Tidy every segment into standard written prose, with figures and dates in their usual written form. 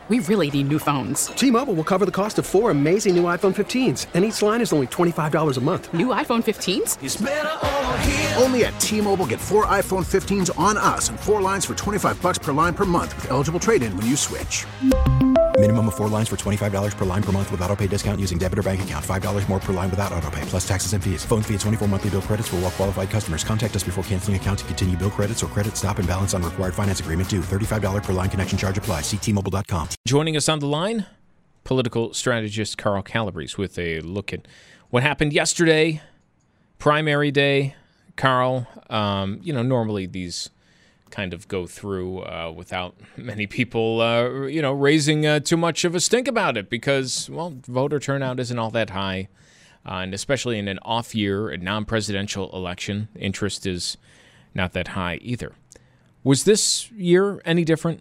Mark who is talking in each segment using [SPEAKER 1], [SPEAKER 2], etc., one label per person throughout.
[SPEAKER 1] We really need new phones.
[SPEAKER 2] T-Mobile will cover the cost of 4 amazing new iPhone 15s, and each line is only $25 a month.
[SPEAKER 1] New iPhone 15s?
[SPEAKER 3] It's better over here.
[SPEAKER 4] Only at T-Mobile, get 4 iPhone 15s on us and 4 lines for $25 per line per month with eligible trade-in when you switch.
[SPEAKER 5] Minimum of 4 lines for $25 per line per month with autopay discount using debit or bank account. $5 more per line without autopay, plus taxes and fees. Phone fee at 24 monthly bill credits for well-qualified customers. Contact us before canceling account to continue bill credits or credit stop and balance on required finance agreement due. $35 per line connection charge applies. See T-Mobile.com.
[SPEAKER 6] Joining us on the line, political strategist Carl Calabrese with a look at what happened yesterday, primary day. Carl, normally these kind of go through without many people, raising too much of a stink about it because, well, voter turnout isn't all that high. And especially in an off year, a non-presidential election, interest is not that high either. Was this year any different?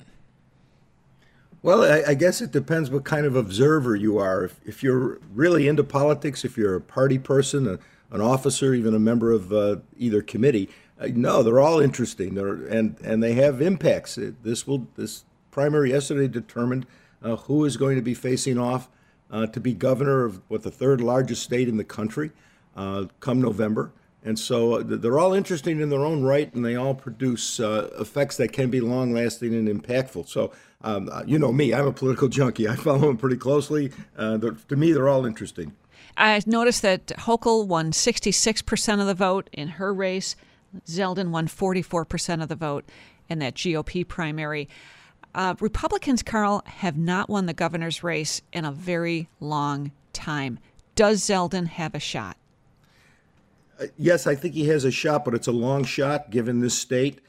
[SPEAKER 7] Well, I guess it depends what kind of observer you are. If you're really into politics, if you're a party person, an officer, even a member of either committee, no, they're all interesting. And they have impacts. This primary yesterday determined who is going to be facing off to be governor of the third largest state in the country come November. And so they're all interesting in their own right, and they all produce effects that can be long-lasting and impactful. So, you know me, I'm a political junkie. I follow them pretty closely. To me, they're all interesting.
[SPEAKER 8] I noticed that Hochul won 66% of the vote in her race. Zeldin won 44% of the vote in that GOP primary. Republicans, Carl, have not won the governor's race in a very long time. Does Zeldin have a shot?
[SPEAKER 7] Yes, I think he has a shot, but it's a long shot given this state.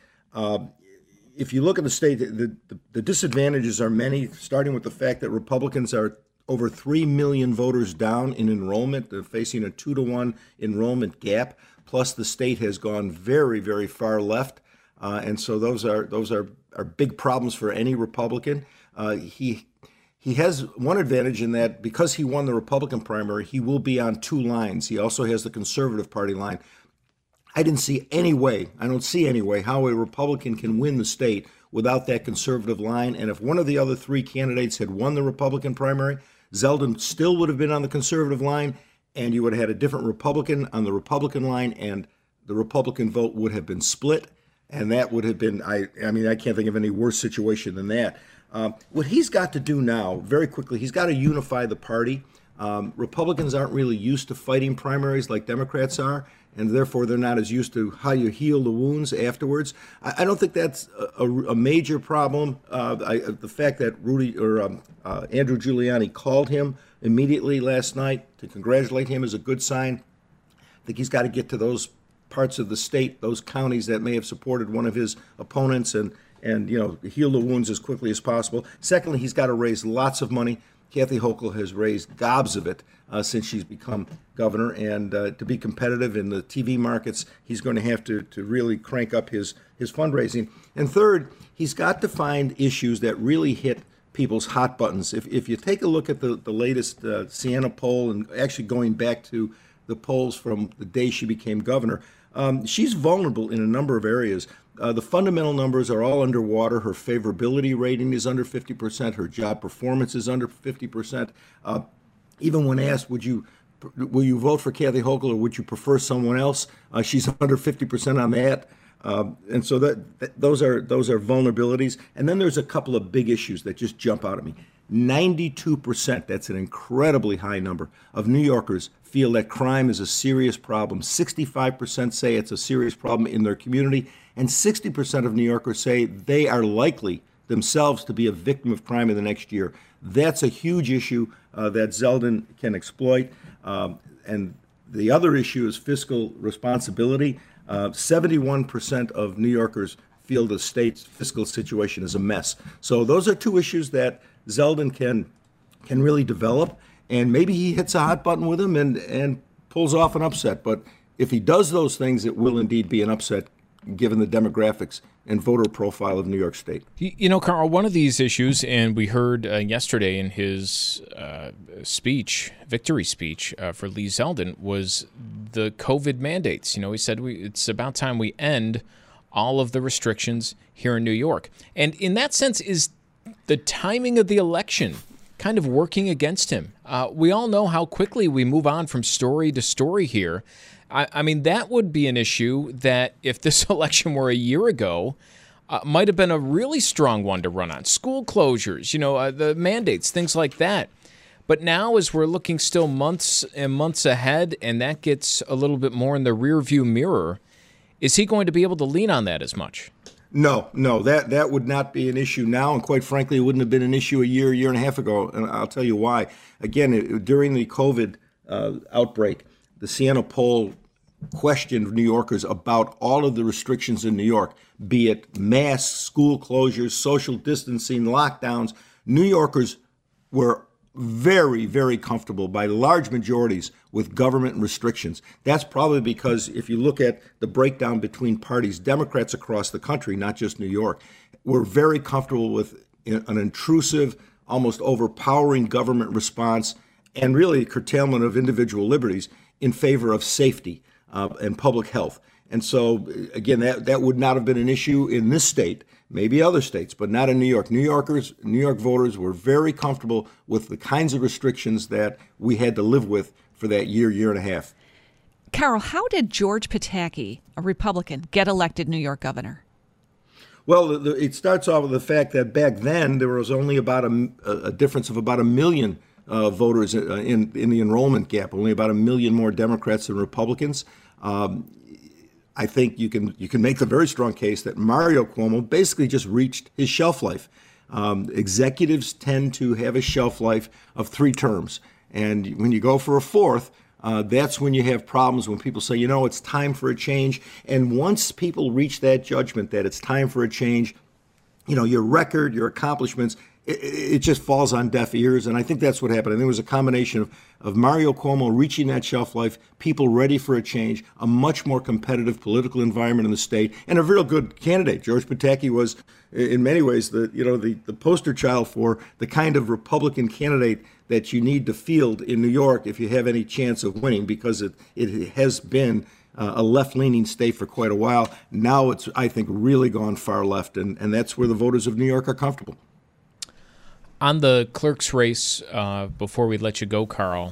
[SPEAKER 7] If you look at the state, the disadvantages are many, starting with the fact that Republicans are over 3 million voters down in enrollment. They're facing a 2-to-1 enrollment gap. Plus, the state has gone very, very far left, and so those are big problems for any Republican. He has one advantage in that because he won the Republican primary, he will be on 2 lines. He also has the Conservative Party line. I don't see any way how a Republican can win the state without that conservative line. And if one of the other 3 candidates had won the Republican primary, Zeldin still would have been on the conservative line, and you would have had a different Republican on the Republican line, and the Republican vote would have been split. And that would have been, I can't think of any worse situation than that. What he's got to do now, very quickly, he's got to unify the party. Republicans aren't really used to fighting primaries like Democrats are, and therefore they're not as used to how you heal the wounds afterwards. I don't think that's a major problem. The fact that Andrew Giuliani called him immediately last night to congratulate him is a good sign. I think he's got to get to those parts of the state, those counties that may have supported one of his opponents and heal the wounds as quickly as possible. Secondly, he's got to raise lots of money. Kathy Hochul has raised gobs of it since she's become governor, and to be competitive in the TV markets, he's going to have to really crank up his fundraising. And third, he's got to find issues that really hit people's hot buttons. If you take a look at the latest Siena poll, and actually going back to the polls from the day she became governor, she's vulnerable in a number of areas. The fundamental numbers are all underwater. Her favorability rating is under 50%. Her job performance is under 50%. Even when asked, will you vote for Kathy Hochul or would you prefer someone else? She's under 50% on that. And so those are vulnerabilities. And then there's a couple of big issues that just jump out at me. 92%, that's an incredibly high number, of New Yorkers feel that crime is a serious problem. 65% say it's a serious problem in their community, and 60% of New Yorkers say they are likely themselves to be a victim of crime in the next year. That's a huge issue that Zeldin can exploit. And the other issue is fiscal responsibility. 71% of New Yorkers feel the state's fiscal situation is a mess. So those are 2 issues that Zeldin can really develop, and maybe he hits a hot button with him and pulls off an upset. But if he does those things, it will indeed be an upset given the demographics and voter profile of New York State.
[SPEAKER 6] You know, Carl, one of these issues, and we heard yesterday in his victory speech for Lee Zeldin, was the COVID mandates. You know, he said it's about time we end all of the restrictions here in New York. And in that sense, is the timing of the election kind of working against him. We all know how quickly we move on from story to story here. I mean, that would be an issue that if this election were a year ago, might have been a really strong one to run on. School closures, the mandates, things like that. But now as we're looking still months and months ahead, and that gets a little bit more in the rearview mirror, is he going to be able to lean on that as much?
[SPEAKER 7] No, that would not be an issue now, and quite frankly, it wouldn't have been an issue a year and a half ago, and I'll tell you why. Again, during the COVID outbreak, the Siena poll questioned New Yorkers about all of the restrictions in New York, be it masks, school closures, social distancing, lockdowns. New Yorkers were very, very comfortable by large majorities with government restrictions. That's probably because if you look at the breakdown between parties, Democrats across the country, not just New York, were very comfortable with an intrusive, almost overpowering government response and really curtailment of individual liberties in favor of safety and public health. And so, again, that would not have been an issue in this state, maybe other states, but not in New York. New York voters were very comfortable with the kinds of restrictions that we had to live with for that year and a half.
[SPEAKER 8] Carl, how did George Pataki, a Republican, get elected New York governor?
[SPEAKER 7] Well, it starts off with the fact that back then there was only about a difference of about 1 million voters in the enrollment gap, only about 1 million more Democrats than Republicans. I think you can make the very strong case that Mario Cuomo basically just reached his shelf life. Executives tend to have a shelf life of 3 terms. And when you go for a 4th, that's when you have problems, when people say, it's time for a change. And once people reach that judgment that it's time for a change, your record, your accomplishments, it just falls on deaf ears. And I think that's what happened. I think it was a combination of Mario Cuomo reaching that shelf life, people ready for a change, a much more competitive political environment in the state, and a real good candidate. George Pataki was, in many ways, the poster child for the kind of Republican candidate that you need to field in New York if you have any chance of winning, because it has been a left-leaning state for quite a while. Now it's, I think, really gone far left, and that's where the voters of New York are comfortable.
[SPEAKER 6] On the clerk's race, before we let you go, Carl,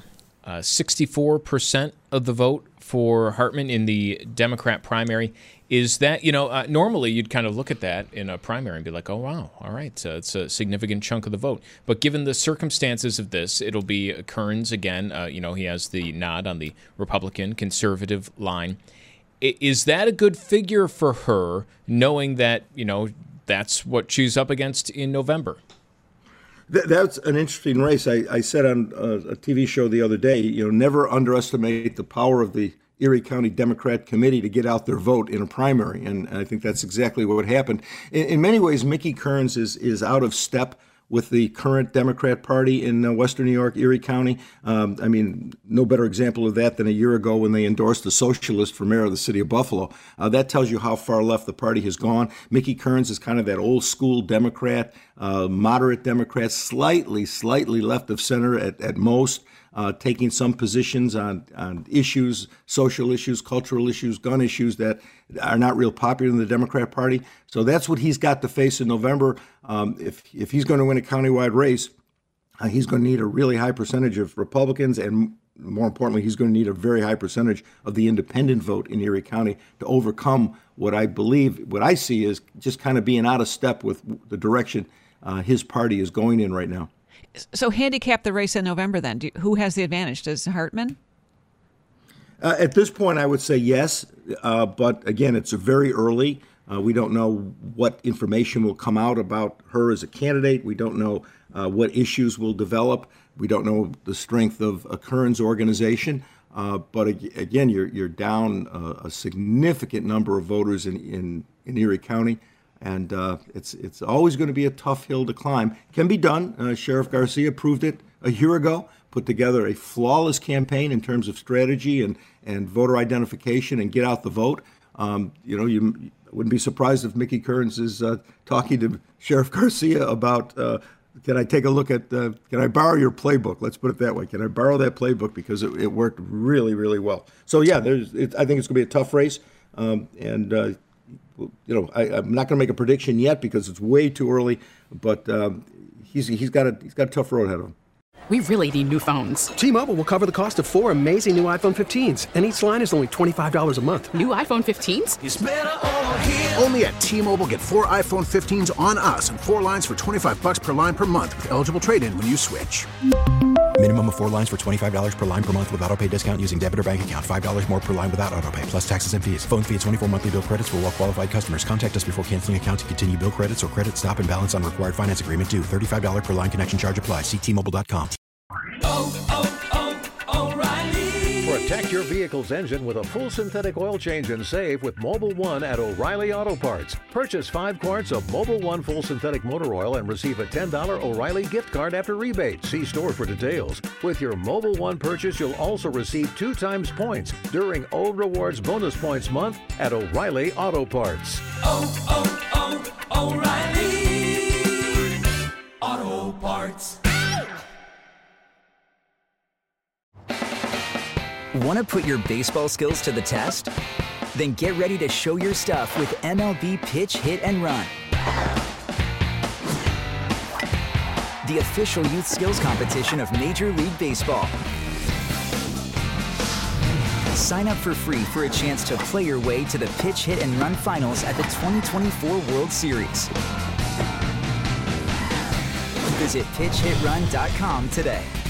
[SPEAKER 6] 64% of the vote for Hartman in the Democrat primary. Is that, normally you'd kind of look at that in a primary and be like, oh, wow, all right, so it's a significant chunk of the vote. But given the circumstances of this, it'll be Kearns again. He has the nod on the Republican conservative line. Is that a good figure for her, knowing that, that's what she's up against in November?
[SPEAKER 7] That's an interesting race. I said on a TV show the other day, never underestimate the power of the Erie County Democrat Committee to get out their vote in a primary. And I think that's exactly what happened. In many ways, Mickey Kearns is out of step with the current Democrat Party in Western New York, Erie County. No better example of that than a year ago when they endorsed a socialist for mayor of the city of Buffalo. That tells you how far left the party has gone. Mickey Kearns is kind of that old school Democrat, moderate Democrat, slightly left of center at most. Taking some positions on issues, social issues, cultural issues, gun issues that are not real popular in the Democrat Party. So that's what he's got to face in November. If he's going to win a countywide race, he's going to need a really high percentage of Republicans, and more importantly, he's going to need a very high percentage of the independent vote in Erie County to overcome what I see is just kind of being out of step with the direction his party is going in right now.
[SPEAKER 8] So handicap the race in November then. Who has the advantage? Does Hartman?
[SPEAKER 7] At this point, I would say yes. But again, it's very early. We don't know what information will come out about her as a candidate. We don't know what issues will develop. We don't know the strength of a Kearns organization. But again, you're down a significant number of voters in Erie County. And it's always going to be a tough hill to climb. Can be done. Sheriff Garcia proved it a year ago, put together a flawless campaign in terms of strategy and voter identification and get out the vote. You wouldn't be surprised if Mickey Kearns is talking to Sheriff Garcia about, can I take a look at, can I borrow your playbook? Let's put it that way. Can I borrow that playbook? Because it worked really, really well. So, yeah, I think it's going to be a tough race. I'm not going to make a prediction yet because it's way too early. But he's got a tough road ahead of him.
[SPEAKER 1] We really need new phones.
[SPEAKER 2] T-Mobile will cover the cost of 4 amazing new iPhone 15s, and each line is only $25 a month.
[SPEAKER 1] New iPhone 15s?
[SPEAKER 4] It's better over here. Only at T-Mobile, get 4 iPhone 15s on us and 4 lines for $25 per line per month with eligible trade-in when you switch.
[SPEAKER 5] Minimum of 4 lines for $25 per line per month with autopay discount using debit or bank account. $5 more per line without autopay, plus taxes and fees. Phone fee at 24 monthly bill credits for well-qualified customers. Contact us before canceling account to continue bill credits or credit stop and balance on required finance agreement due. $35 per line connection charge applies. See T-Mobile.com.
[SPEAKER 3] O'Reilly. Protect your vehicle's engine with a full synthetic oil change and save with Mobil 1 at O'Reilly Auto Parts. Purchase 5 quarts of Mobil 1 full synthetic motor oil and receive a $10 O'Reilly gift card after rebate. See store for details. With your Mobil 1 purchase, you'll also receive 2 times points during O Rewards Bonus Points Month at O'Reilly Auto Parts.
[SPEAKER 9] O'Reilly Auto Parts.
[SPEAKER 10] Want to put your baseball skills to the test? Then get ready to show your stuff with MLB Pitch, Hit, and Run. The official youth skills competition of Major League Baseball. Sign up for free for a chance to play your way to the Pitch, Hit, and Run finals at the 2024 World Series. Visit PitchHitRun.com today.